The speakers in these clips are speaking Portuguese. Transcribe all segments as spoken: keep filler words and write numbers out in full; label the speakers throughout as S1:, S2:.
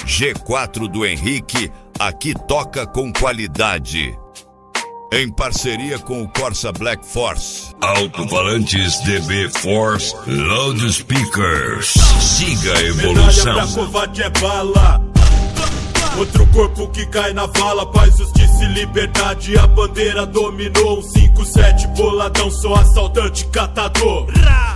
S1: G quatro do Henrique, aqui toca com qualidade. Em parceria com o Corsa Black Force.
S2: Alto-falantes D B Force Loudspeakers. Siga a evolução.
S3: Medalha pra covarde é bala. Outro corpo que cai na vala. Paz, justiça e liberdade. A bandeira dominou. Um cinco sete boladão, sou assaltante catador.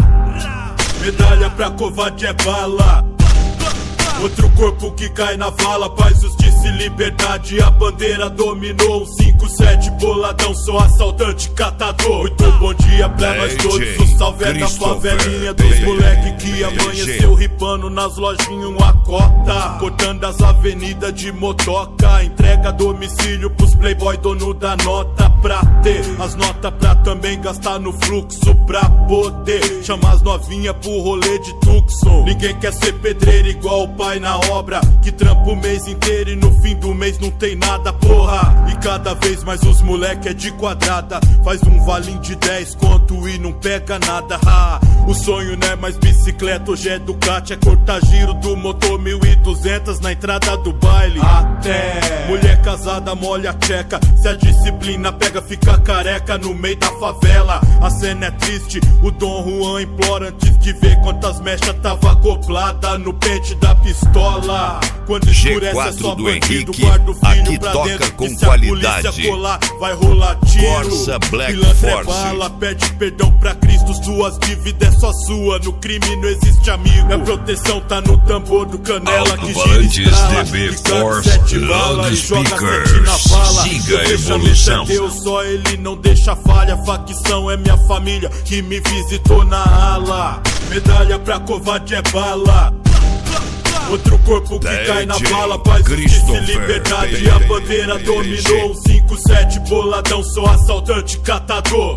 S3: Medalha pra covarde é bala. Outro corpo que cai na vala. Paz, justiça e liberdade. A bandeira dominou. Um cinco sete boladão, sou assaltante catador. Muito bom dia pra nós todos. O salve é da favelinha dos moleque que amanheceu ripando nas lojinhas uma cota, cortando as avenidas de motoca. Entrega a domicílio pros playboy dono da nota, pra ter as notas pra também gastar no fluxo, pra poder chamar as novinhas pro rolê de Tucson. Ninguém quer ser pedreiro igual o pai na obra, que trampa o mês inteiro e no fim do mês não tem nada, porra. E cada vez mais os moleque é de quadrada, faz um valinho de dez conto e não pega nada. Ha. O sonho não é mais bicicleta, hoje é Ducati, é cortar giro do motor mil e duzentos na entrada do baile. Até mulher casada molha a tcheca, se a disciplina pega fica careca no meio da favela. A cena é triste, o Dom Juan implora antes de ver quantas mechas tava acoplada no pente da pistola. Quando escurece é só bandido, guarda o filho pra dentro,
S1: com
S3: que se
S1: qualidade.
S3: a polícia colar, vai rolar tiro.
S1: Corsa Black
S3: Pilantra
S1: Force.
S3: É bala, pede perdão pra Cristo, suas dívidas é só sua. No crime não existe amigo, minha proteção tá no tambor do Canela que gira e estrala.
S2: D B
S3: E cabe
S2: Force
S3: sete bala e joga sete na bala.
S2: Siga a
S3: Seu fechamento
S2: evolução.
S3: é Deus, só ele não deixa falha. Facção é minha família que me visitou na ala. Medalha pra covarde é bala. Outro corpo que
S1: D J
S3: cai na bala. Paz, justiça e liberdade. A bandeira dominou. Um cinco sete boladão, sou assaltante catador.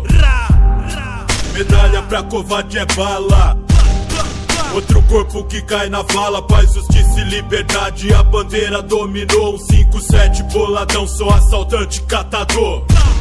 S3: Medalha pra covarde é bala. Outro corpo que cai na vala. Paz, justiça e liberdade. A bandeira dominou. Um cinco sete boladão, sou assaltante catador.